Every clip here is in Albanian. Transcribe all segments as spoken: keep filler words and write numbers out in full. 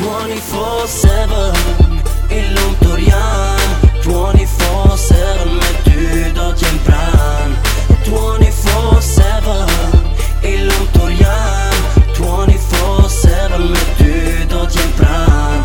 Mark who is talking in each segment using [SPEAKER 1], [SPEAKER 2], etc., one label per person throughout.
[SPEAKER 1] twenty-four seven i lugnt tur jam twenty-four seven me ty do t'jem pran twenty-four seven i lugnt tur jam twenty-four seven me ty do t'jem pran.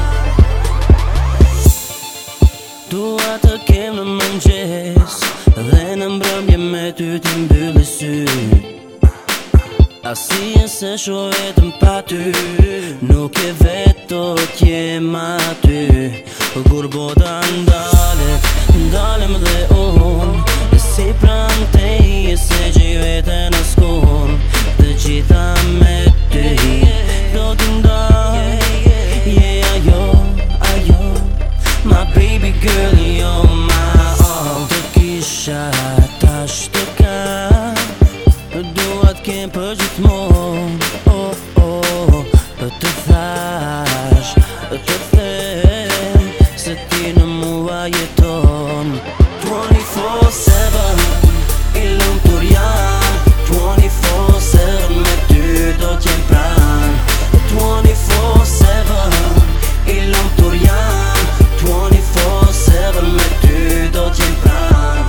[SPEAKER 1] Dua të kem në mëngjes dhe në mbrëmje me ty t'i mbylli syt. Asien se sho vetëm pa ty, nuk e vetë do t'jem aty. Kur bota ndalet, ndalem dhe unë si pran teje se gjej veten askun. Të gjitha me ty do t'i ndaj. Yeah, ajo, ajo my baby girl, you're my all. Të kisha tash të kam, dua t'kem për gjithmon. Oh, oh, të thash, të them se ti në mua jeton. Twenty-four seven i lugnt tur jam twenty-four seven me ty do t'jem pran twenty-four seven i lugnt tur jam twenty-four seven me ty do t'jem pran.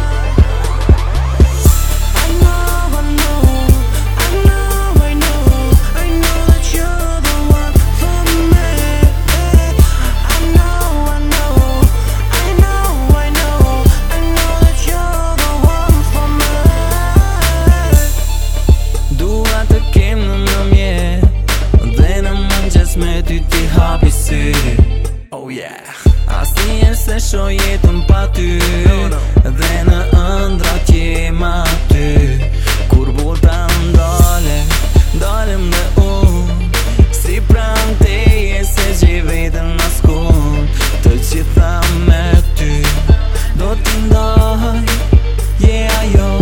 [SPEAKER 1] Me ty ti hapi sy. Oh yeah. Asnjëherë se sho jetën pa ty, dhe në ëndra t'jem aty. Kur bota ndale, ndalem dhe unë si pran teje se gjej veten askun. Të gjitha me ty do t'i ndaj. Yeah, ajo,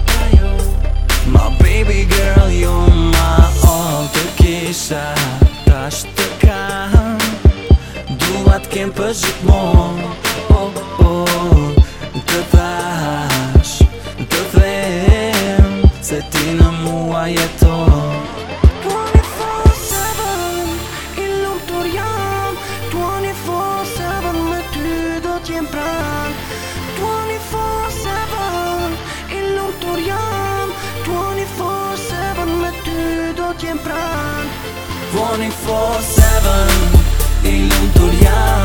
[SPEAKER 1] my baby girl, you're my all. Të kisha tash të kam, dua t'kem për gjithmon. Oh, oh, të thash, të them se ti në mua jeton. Twenty-four seven i lugnt tur jam twenty-four seven me ty do t'jem pran twenty-four seven i lugnt tur jam twenty-four seven me ty do t'jem pran twenty-four seven i lugnt tur jam